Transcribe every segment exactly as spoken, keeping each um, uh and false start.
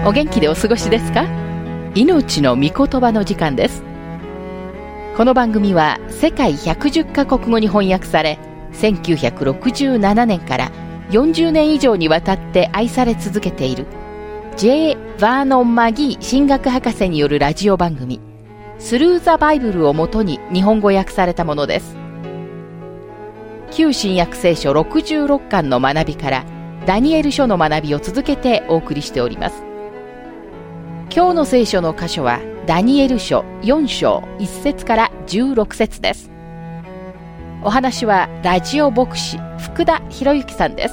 お元気でお過ごしですか？命の御言葉の時間です。この番組は世界ひゃくじゅっカ国語に翻訳され、せんきゅうひゃくろくじゅうななねんからよんじゅうねん以上にわたって愛され続けている J. バーノン・マギー神学博士によるラジオ番組スルー・ザ・バイブルをもとに日本語訳されたものです。旧新約聖書ろくじゅうろっかんの学びからダニエル書の学びを続けてお送りしております。今日の聖書の箇所はダニエル書よん章いち節からじゅうろく節です。お話はラジオ牧師福田博之さんです。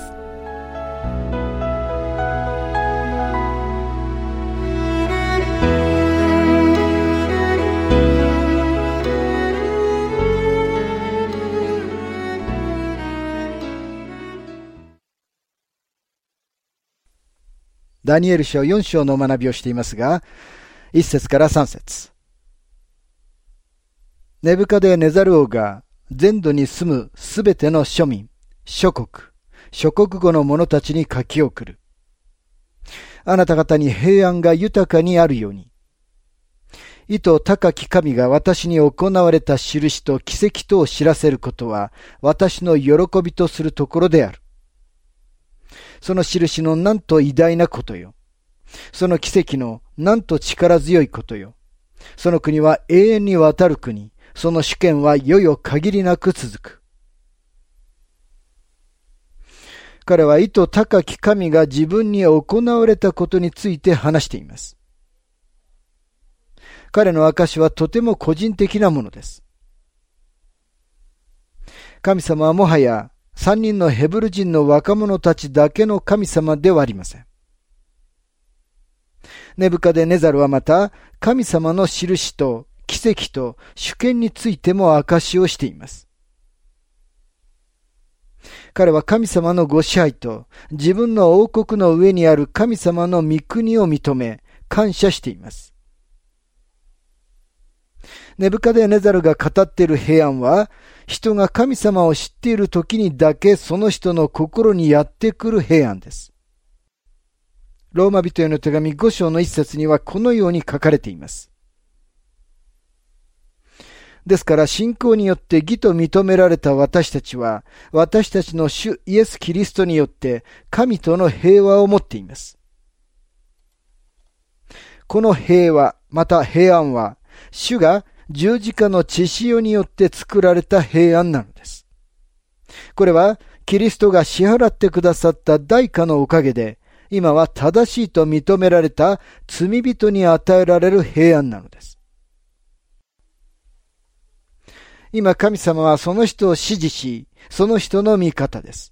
ダニエル書よん章の学びをしていますが、いち節からさん節。ネブカデネザル王が全土に住むすべての庶民、諸国、諸国語の者たちに書き送る。あなた方に平安が豊かにあるように。意図高き神が私に行われた印と奇跡とを知らせることは、私の喜びとするところである。その印のなんと偉大なことよ。その奇跡のなんと力強いことよ。その国は永遠にわたる国。その主権は世々限りなく続く。彼は意図高き神が自分に行われたことについて話しています。彼の証はとても個人的なものです。神様はもはや三人のヘブル人の若者たちだけの神様ではありません。ネブカデネザルはまた神様の印と奇跡と主権についても証しをしています。彼は神様のご支配と自分の王国の上にある神様の御国を認め感謝しています。ネブカデネザルが語っている平安は、人が神様を知っている時にだけその人の心にやってくる平安です。ローマ人への手紙ご章の一節にはこのように書かれています。ですから信仰によって義と認められた私たちは、私たちの主イエス・キリストによって神との平和を持っています。この平和、また平安は、主が十字架の血潮によって作られた平安なのです。これはキリストが支払ってくださった代価のおかげで、今は正しいと認められた罪人に与えられる平安なのです。今神様はその人を支持し、その人の味方です。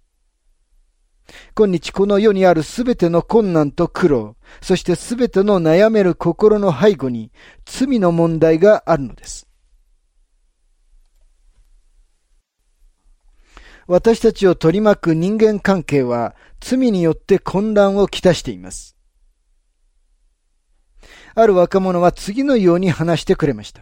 今日この世にあるすべての困難と苦労、そしてすべての悩める心の背後に罪の問題があるのです。私たちを取り巻く人間関係は罪によって混乱をきたしています。ある若者は次のように話してくれました。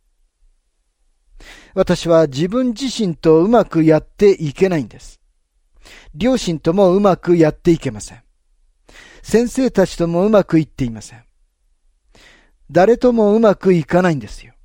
私は自分自身とうまくやっていけないんです。両親ともうまくやっていけません。先生たちともうまくいっていません。誰ともうまくいかないんですよ。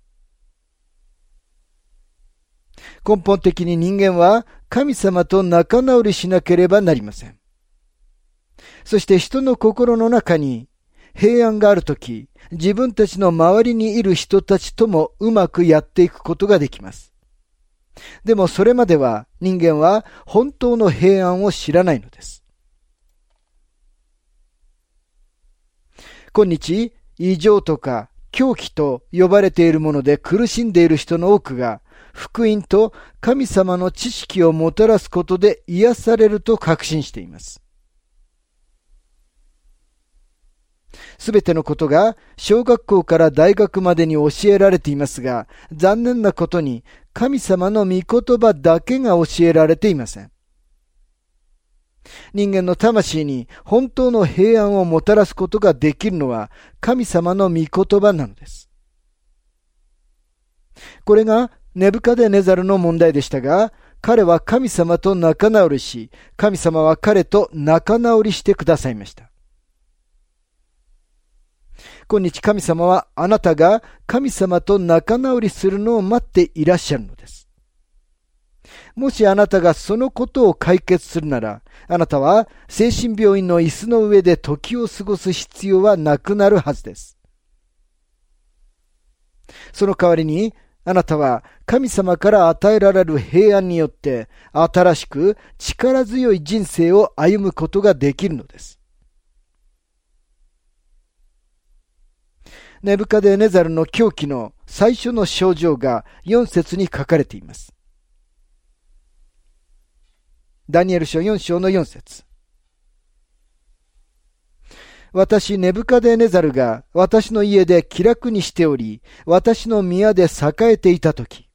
根本的に人間は神様と仲直りしなければなりません。そして人の心の中に平安があるとき、自分たちの周りにいる人たちともうまくやっていくことができます。でもそれまでは人間は本当の平安を知らないのです。今日、異常とか狂気と呼ばれているもので苦しんでいる人の多くが、福音と神様の知識をもたらすことで癒されると確信しています。すべてのことが小学校から大学までに教えられていますが、残念なことに神様の御言葉だけが教えられていません。人間の魂に本当の平安をもたらすことができるのは神様の御言葉なのです。これがネブカデネザルの問題でしたが、彼は神様と仲直りし、神様は彼と仲直りしてくださいました。 今日神様はあなたが神様と仲直りするのを待っていらっしゃるのです。もしあなたがそのことを解決するなら、あなたは精神病院の椅子の上で時を過ごす必要はなくなるはずです。その代わりに、あなたは神様から与えられる平安によって新しく力強い人生を歩むことができるのです。ネブカデネザルの狂気の最初の症状がよん節に書かれています。ダニエル書よん章のよん節。私ネブカデネザルが私の家で気楽にしており、私の宮で栄えていたとき。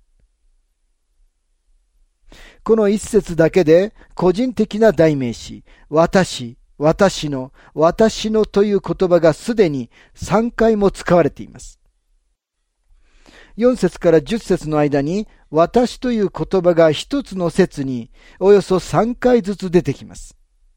この一節だけで個人的な代名詞、私、私の、私のという言葉がすでにさんかいも使われています。よん節からじゅっ節の間に、私という言葉が一つの節におよそさんかいずつ出てきます。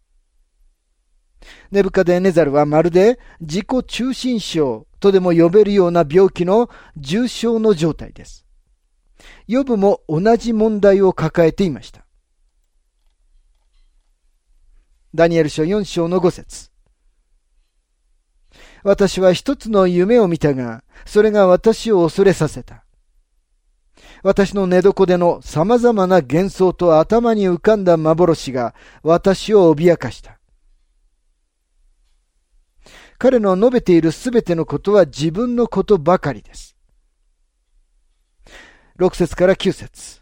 ネブカデネザルはまるで自己中心症とでも呼べるような病気の重症の状態です。ヨブも同じ問題を抱えていました。ダニエル書よん章のご節。私は一つの夢を見たが、それが私を恐れさせた。私の寝床での様々な幻想と頭に浮かんだ幻が私を脅かした。彼の述べているすべてのことは自分のことばかりです。ろく節からきゅう節。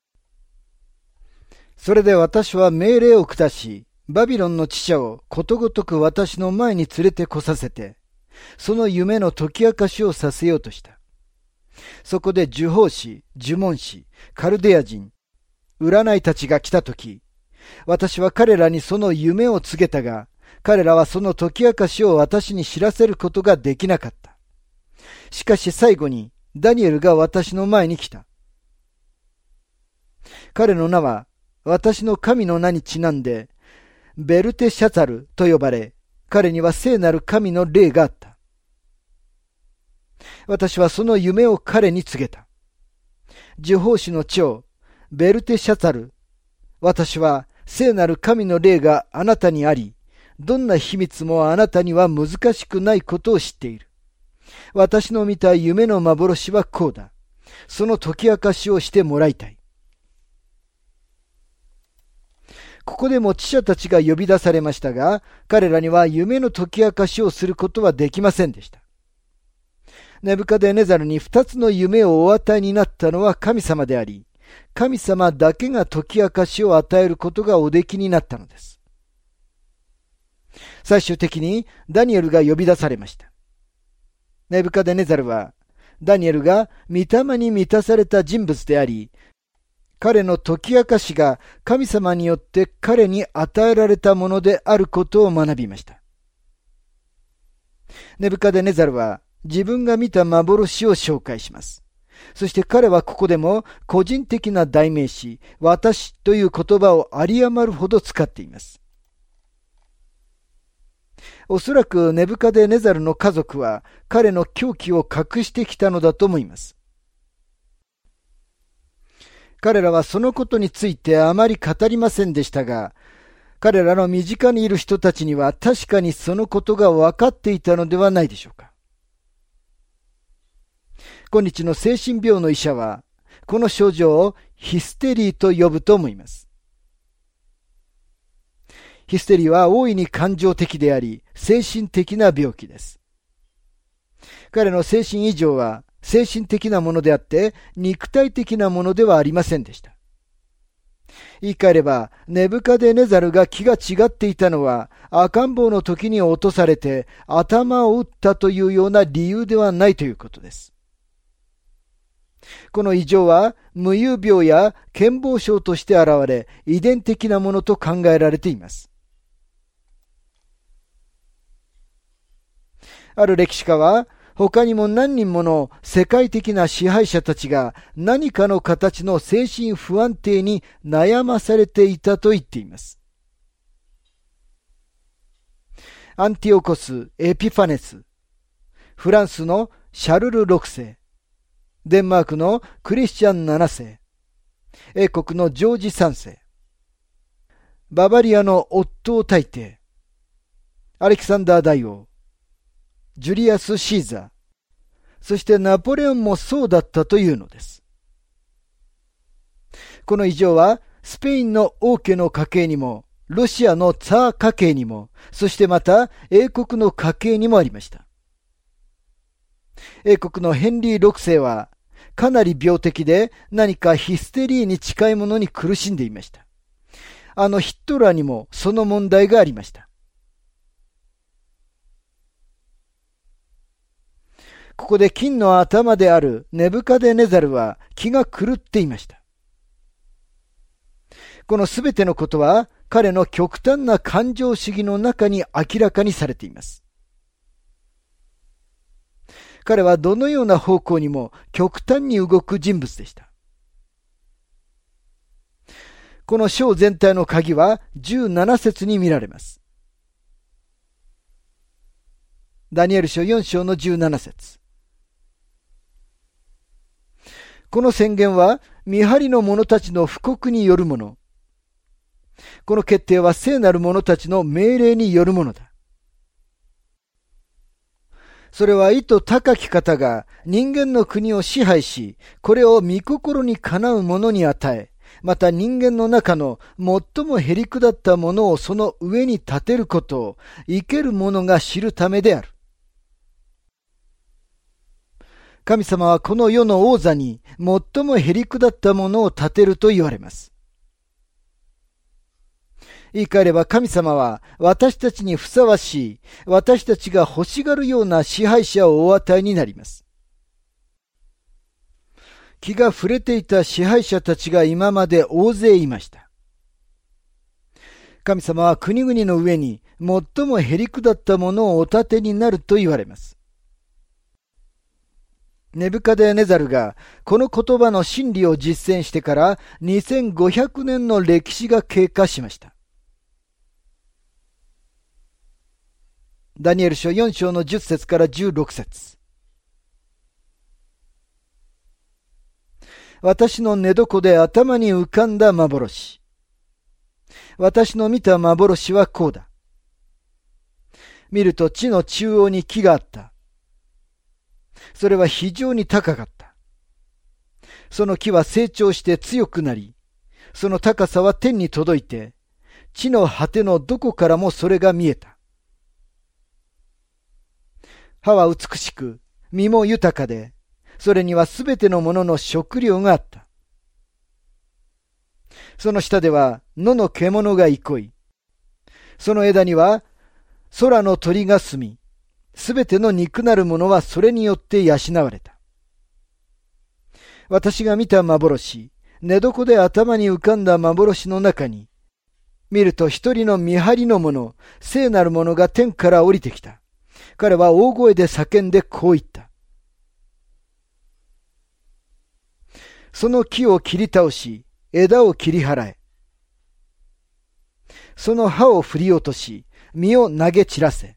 それで私は命令を下し、バビロンの知者をことごとく私の前に連れてこさせて、その夢の解き明かしをさせようとした。そこで呪法師、呪文師、カルデア人、占いたちが来たとき、私は彼らにその夢を告げたが、彼らはその解き明かしを私に知らせることができなかった。しかし最後にダニエルが私の前に来た。彼の名は私の神の名にちなんでベルテシャツァルと呼ばれ、彼には聖なる神の霊があった。私はその夢を彼に告げた。呪法師の長、ベルテシャツァル、私は聖なる神の霊があなたにあり、どんな秘密もあなたには難しくないことを知っている。私の見た夢の幻はこうだ。その解き明かしをしてもらいたい。ここでも知者たちが呼び出されましたが、彼らには夢の解き明かしをすることはできませんでした。ネブカデネザルに二つの夢をお与えになったのは神様であり、神様だけが解き明かしを与えることがおできになったのです。最終的にダニエルが呼び出されました。ネブカデネザルは、ダニエルが御霊に満たされた人物であり、彼の解き明かしが神様によって彼に与えられたものであることを学びました。ネブカデネザルは自分が見た幻を紹介します。そして彼はここでも個人的な代名詞、私という言葉を有り余るほど使っています。おそらくネブカデネザルの家族は彼の狂気を隠してきたのだと思います。彼らはそのことについてあまり語りませんでしたが、彼らの身近にいる人たちには確かにそのことが分かっていたのではないでしょうか。今日の精神病の医者は、この症状をヒステリーと呼ぶと思います。ヒステリーは大いに感情的であり、精神的な病気です。彼の精神異常は精神的なものであって、肉体的なものではありませんでした。言い換えれば、ネブカデネザルが気が違っていたのは、赤ん坊の時に落とされて頭を打ったというような理由ではないということです。この異常は無遊病や健忘症として現れ、遺伝的なものと考えられています。ある歴史家は、他にも何人もの世界的な支配者たちが何かの形の精神不安定に悩まされていたと言っています。アンティオコス・エピファネス、 フランスのシャルルろくせい、デンマークのクリスチャンななせい、英国のジョージさんせい、ババリアのオットー大帝、アレキサンダー大王、ジュリアス・シーザー、そしてナポレオンもそうだったというのです。この異常はスペインの王家の家系にも、ロシアのツァー家系にも、そしてまた英国の家系にもありました。英国のヘンリーろくせいはかなり病的で何かヒステリーに近いものに苦しんでいました。あのヒットラーにもその問題がありました。ここで金の頭であるネブカデネザルは気が狂っていました。このすべてのことは彼の極端な感情主義の中に明らかにされています。彼はどのような方向にも極端に動く人物でした。この章全体の鍵はじゅうななせつに見られます。ダニエル書よん章のじゅうななせつ。この宣言は見張りの者たちの布告によるもの。この決定は聖なる者たちの命令によるものだ。それは意図高き方が人間の国を支配し、これを御心にかなう者に与え、また人間の中の最もへりくだったものをその上に立てることを生ける者が知るためである。神様はこの世の王座に最もへりくだったものを立てると言われます。言い換えれば神様は私たちにふさわしい、私たちが欲しがるような支配者をお与えになります。気が触れていた支配者たちが今まで大勢いました。神様は国々の上に最もへりくだったものをお立てになると言われます。ネブカデネザルがこの言葉の真理を実践してからにせんごひゃくねんの歴史が経過しました。ダニエル書よん章のじゅっ節からじゅうろく節。私の寝床で頭に浮かんだ幻。私の見た幻はこうだ。見ると地の中央に木があった。それは非常に高かった。その木は成長して強くなり、その高さは天に届いて、地の果てのどこからもそれが見えた。葉は美しく、実も豊かで、それにはすべてのものの食料があった。その下では野の獣が憩い、その枝には空の鳥が住み、すべての肉なるものはそれによって養われた。私が見た幻、寝床で頭に浮かんだ幻の中に、見ると一人の見張りの者、聖なる者が天から降りてきた。彼は大声で叫んでこう言った。その木を切り倒し、枝を切り払え。その葉を振り落とし、実を投げ散らせ。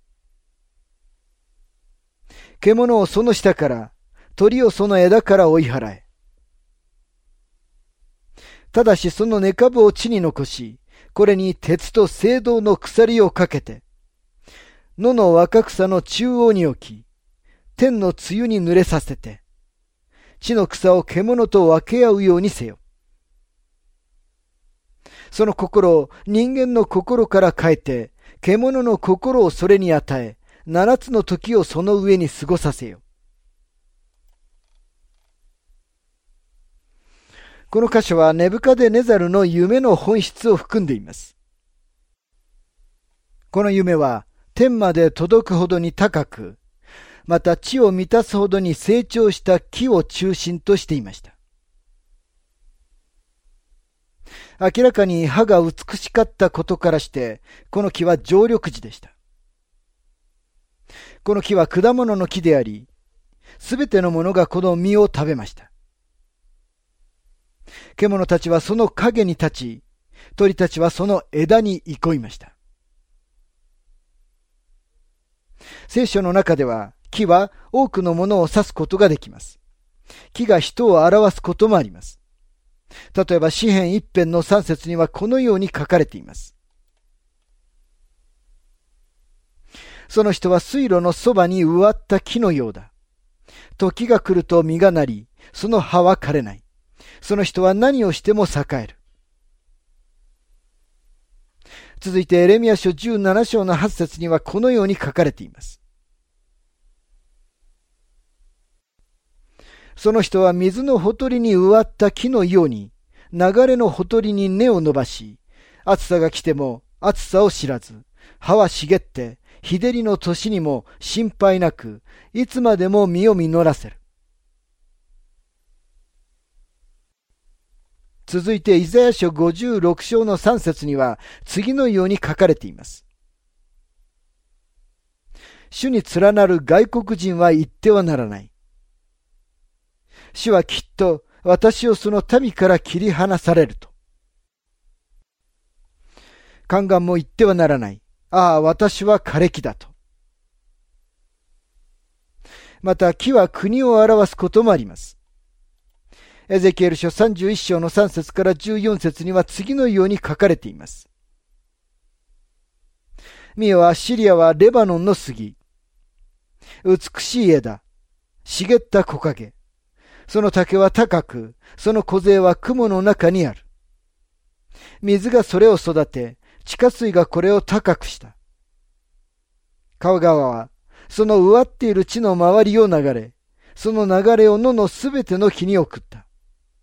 獣をその下から、鳥をその枝から追い払え。ただしその根株を地に残し、これに鉄と青銅の鎖をかけて、野の若草の中央に置き、天の露に濡れさせて、地の草を獣と分け合うようにせよ。その心を人間の心から変えて、獣の心をそれに与え、七つの時をその上に過ごさせよ。この箇所はネブカデネザルの夢の本質を含んでいます。この夢は天まで届くほどに高く、また地を満たすほどに成長した木を中心としていました。明らかに葉が美しかったことからして、この木は常緑樹でした。この木は果物の木であり、すべてのものがこの実を食べました。獣たちはその影に立ち、鳥たちはその枝に憩いました。聖書の中では、 木は多くのものを指すことができます。木が人を表すこともあります。例えば詩編一編の三節にはこのように書かれています。その人は水路のそばに植わった木のようだ。時が来ると実がなり、その葉は枯れない。その人は何をしても栄える。続いてエレミヤ書じゅうなな章のはち節にはこのように書かれています。その人は水のほとりに植わった木のように、流れのほとりに根を伸ばし、暑さが来ても暑さを知らず、葉は茂って、日照りの年にも心配なく、いつまでも実を実らせる。続いてイザヤ書ごじゅうろく章のさん節には次のように書かれています。主に連なる外国人は言ってはならない。主はきっと私をその民から切り離されると。宦官も言ってはならない。ああ、私は枯れ木だと。また木は国を表すこともあります。エゼキエル書さんじゅういち章のさん節からじゅうよん節には次のように書かれています。見よ、アッシリアはレバノンの杉。美しい枝、茂った木陰。その竹は高く、その梢は雲の中にある。水がそれを育て、地下水がこれを高くした。川川は、その植わっている地の周りを流れ、その流れを野のすべての木に送った。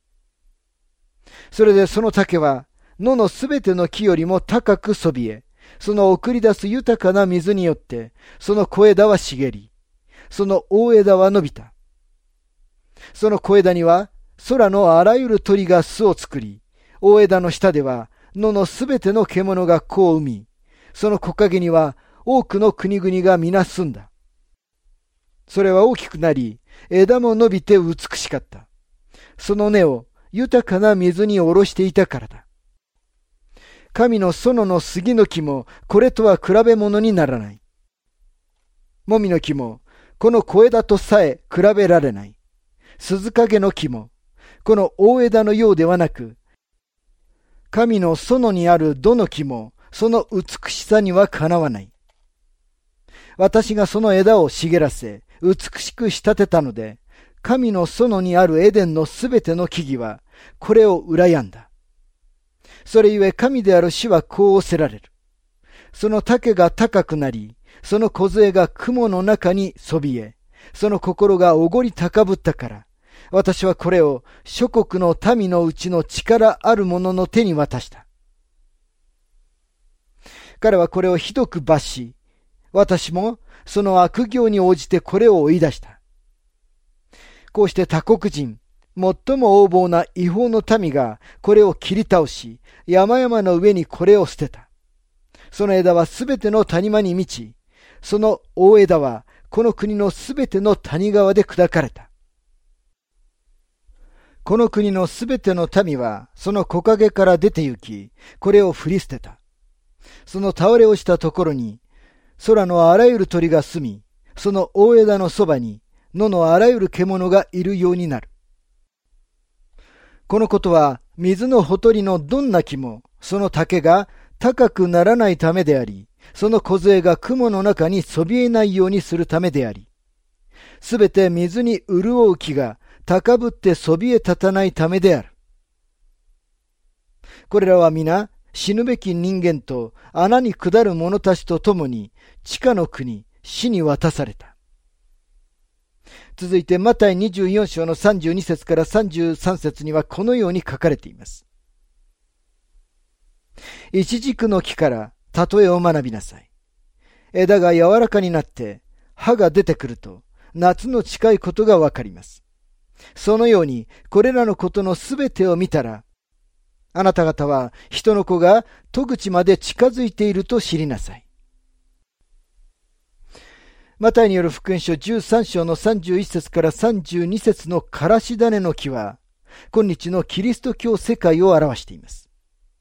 それでその竹は野のすべての木よりも高くそびえ、その送り出す豊かな水によって、その小枝は茂り、その大枝は伸びた。その小枝には空のあらゆる鳥が巣を作り、大枝の下では野のすべての獣が子を産み、その木陰には多くの国々が皆住んだ。それは大きくなり、枝も伸びて美しかった。その根を豊かな水に下ろしていたからだ。神の園の杉の木もこれとは比べ物にならない。もみの木もこの小枝とさえ比べられない。鈴影の木もこの大枝のようではなく、神の園にあるどの木もその美しさにはかなわない。私がその枝を茂らせ、美しく仕立てたので、神の園にあるエデンのすべての木々は、これを羨んだ。それゆえ神である主はこう仰せられる。その竹が高くなり、その梢が雲の中にそびえ、その心がおごり高ぶったから、私はこれを諸国の民のうちの力ある者の手に渡した。彼はこれをひどく罰し、私もその悪行に応じてこれを追い出した。こうして他国人、最も横暴な違法の民がこれを切り倒し、山々の上にこれを捨てた。その枝はすべての谷間に満ち、その大枝はこの国のすべての谷川で砕かれた。この国のすべての民はその木陰から出て行き、これを振り捨てた。その倒れ落ちたところに、空のあらゆる鳥が住み、その大枝のそばに、野のあらゆる獣がいるようになる。このことは、水のほとりのどんな木も、その竹が高くならないためであり、その梢が雲の中にそびえないようにするためであり、すべて水に潤う木が高ぶってそびえ立たないためである。これらは皆、死ぬべき人間と穴に下る者たちと共に地下の国、死に渡された。続いてマタイにじゅうよん章のさんじゅうに節からさんじゅうさん節にはこのように書かれています。イチジクの木から例えを学びなさい。枝が柔らかになって葉が出てくると夏の近いことがわかります。そのようにこれらのことのすべてを見たら、あなた方は人の子が戸口まで近づいていると知りなさい。マタイによる福音書じゅうさん章のさんじゅういち節からさんじゅうに節のからし種の木は、今日のキリスト教世界を表しています。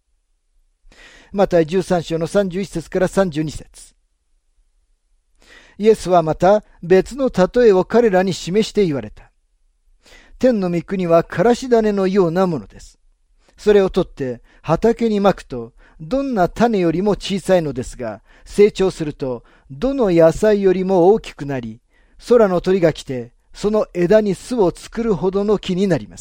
マタイじゅうさん章のさんじゅういち節からさんじゅうに節。 イエスはまた別の例えを彼らに示して言われた。天の御国はからし種のようなものです。それを取って畑にまくと、どんな種よりも小さいのですが、成長するとどの野菜よりも大きくなり、空の鳥が来てその枝に巣を作るほどの木になります。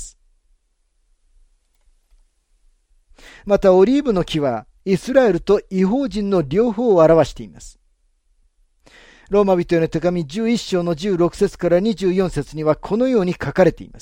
またオリーブの木はイスラエルと異邦人の両方を表しています。ローマ人への手紙じゅういっ章のじゅうろく節からにじゅうよん節にはこのように書かれています。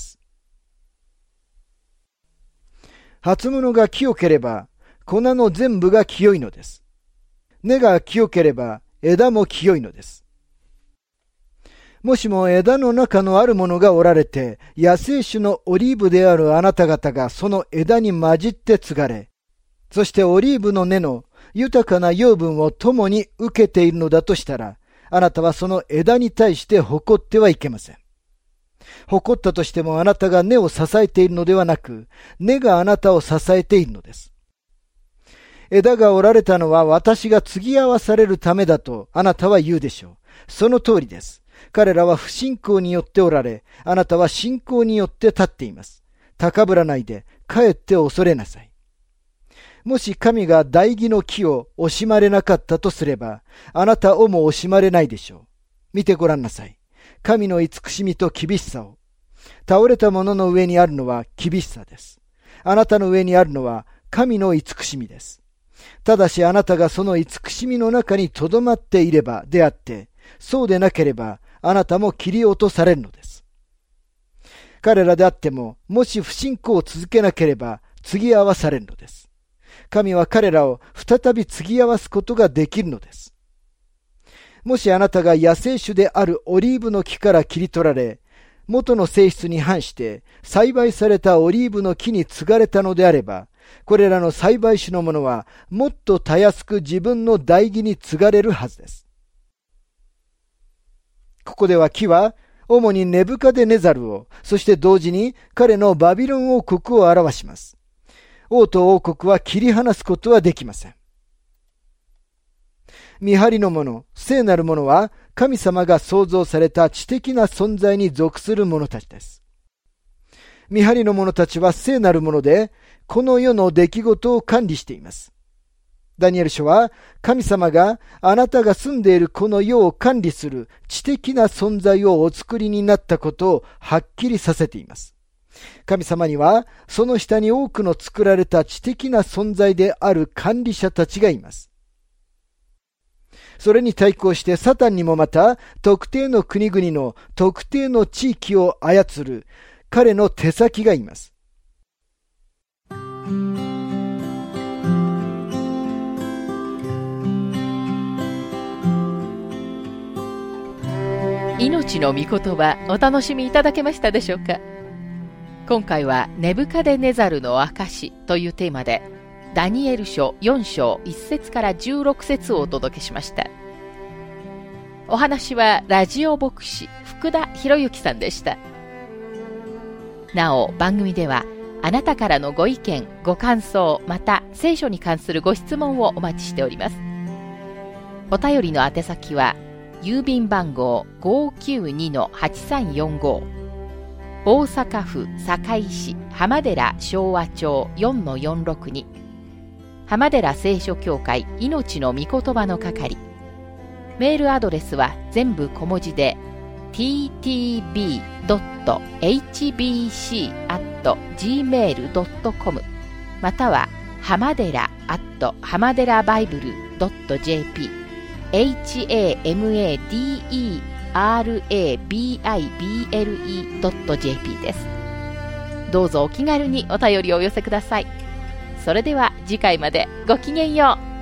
初物が清ければ粉の全部が清いのです。根が清ければ枝も清いのです。もしも枝の中のあるものがおられて、野生種のオリーブであるあなた方がその枝に混じって継がれ、そしてオリーブの根の豊かな養分を共に受けているのだとしたら、あなたはその枝に対して誇ってはいけません。誇ったとしてもあなたが根を支えているのではなく、根があなたを支えているのです。枝が折られたのは私が継ぎ合わされるためだとあなたは言うでしょう。その通りです。彼らは不信仰によっておられ、あなたは信仰によって立っています。高ぶらないで、かえって恐れなさい。もし神が大義の木を惜しまれなかったとすれば、あなたをも惜しまれないでしょう。見てごらんなさい。神の慈しみと厳しさを。倒れたものの上にあるのは厳しさです。あなたの上にあるのは神の慈しみです。ただしあなたがその慈しみの中に留まっていればであって、そうでなければあなたも切り落とされるのです。彼らであっても、もし不信仰を続けなければ継ぎ合わされるのです。神は彼らを再び継ぎ合わすことができるのです。もしあなたが野生種であるオリーブの木から切り取られ、元の性質に反して栽培されたオリーブの木に継がれたのであれば、これらの栽培種のものはもっとたやすく自分の代義に継がれるはずです。ここでは木は主にネブカデネザルを、そして同時に彼のバビロン王国を表します。王と王国は切り離すことはできません。見張りの者、聖なる者は神様が創造された知的な存在に属する者たちです。見張りの者たちは聖なる者で、この世の出来事を管理しています。ダニエル書は神様があなたが住んでいるこの世を管理する知的な存在をお作りになったことをはっきりさせています。神様にはその下に多くの作られた知的な存在である管理者たちがいます。それに対抗してサタンにもまた特定の国々の特定の地域を操る彼の手先がいます。 命の御言葉、お楽しみいただけましたでしょうか。今回はネブカデネザルの証というテーマで、ダニエル書よん章いち節からじゅうろく節をお届けしました。お話はラジオ牧師福田博之さんでした。なお番組ではあなたからのご意見ご感想、また聖書に関するご質問をお待ちしております。お便りの宛先は郵便番号 ごーきゅうにのはちさんよんご、大阪府堺市浜寺昭和町 よんのよんろくに、浜寺聖書協会命の御言葉の係。メールアドレスは全部小文字で ティーティービードットエイチビーシーアットジーメールドットコム または浜寺アット浜寺バイブルドットジェーピー エイチエーエムエーディーイーアールエービーアイビーエルイードットジェーピー です。どうぞお気軽にお便りをお寄せください。それでは次回までごきげんよう。